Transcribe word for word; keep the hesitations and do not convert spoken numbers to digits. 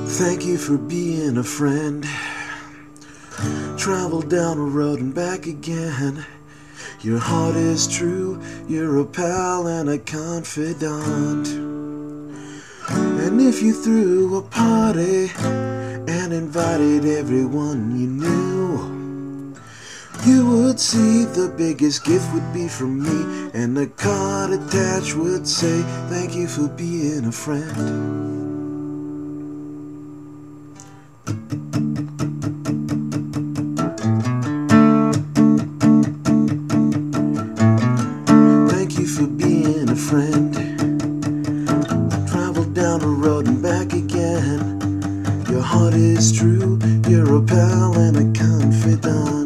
Thank you for being a friend. Travel down a road and back again. Your heart is true, you're a pal and a confidant. And if you threw a party and invited everyone you knew, you would see the biggest gift would be from me, and the card attached would say, thank you for being a friend. Thank you for being a friend. Travel down the road and back again. Your heart is true, you're a pal and a confidant.